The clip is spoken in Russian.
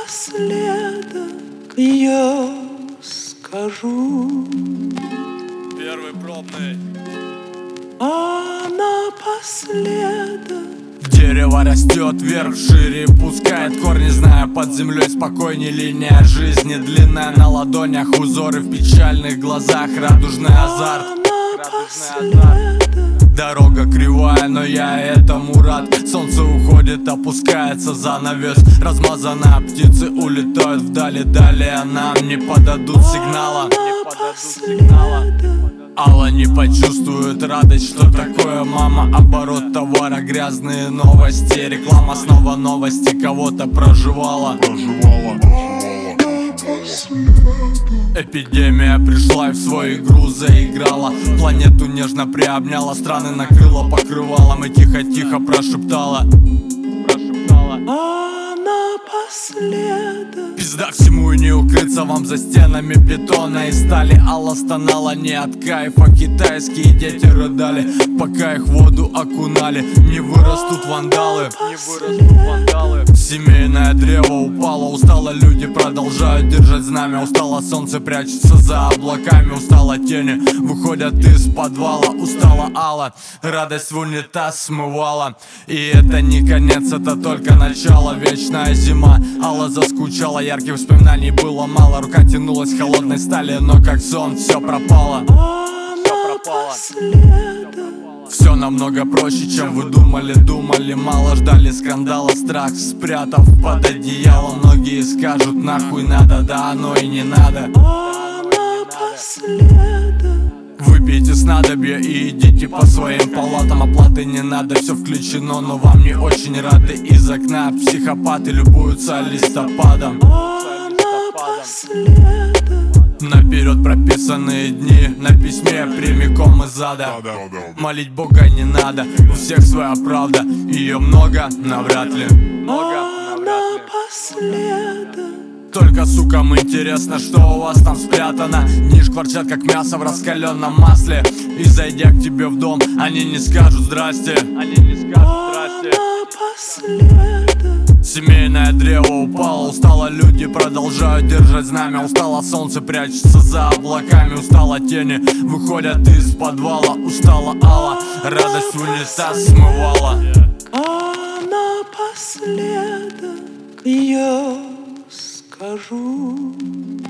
напоследок я скажу. Первый пробный. А напоследок Дерево растет вверх, шире пускает корни, зная под землей спокойней. Линия жизни длинная на ладонях, узоры в печальных глазах, радужный азарт. Дорога кривая, но я этому рад. Солнце уходит, опускается занавес. Размазанные птицы улетают вдали, далее нам не подадут сигнала. Алла не почувствует радость, что такое мама. Оборот товара, грязные новости. Реклама снова новости, кого-то проживала. Эпидемия пришла и в свою игру заиграла. Планету нежно приобняла, страны накрыла покрывалом и тихо-тихо прошептала. а напоследок Пизда всему и не укрыться вам за стенами бетона и стали. Алла стонала не от кайфа, китайские дети рыдали, пока их в воду окунали. Не вырастут вандалы, Семейное древо упало, устало, люди продолжают держать знамя. Устало солнце прячется за облаками, устало тени выходят из подвала. Устала Алла, радость в унитаз смывала. И это не конец, это только начало, вечная зима. Алла заскучала, ярких воспоминаний было мало. Рука тянулась к холодной стали, но как сон все пропало. Все намного проще, чем вы думали. Мало ждали скандала, страх спрятав под одеяло. Многие скажут нахуй надо, да оно и не надо. Выпейте снадобье и идите по своим палатам. Оплаты не надо, все включено, но вам не очень рады. Из окна психопаты любуются листопадом. Наперед прописанные дни на письме прямиком из ада. Молить Бога не надо, у всех своя правда. Ее много, навряд ли. Только сукам интересно, что у вас там спрятано. Дни шкварчат, как мясо в раскаленном масле. И зайдя к тебе в дом, они не скажут здрасте. Семейное древо упало, устало, люди продолжают держать знамя. Устало солнце прячется за облаками, устало тени выходят из подвала. Устала Алла, радость в унитаз смывала. А напоследок я скажу.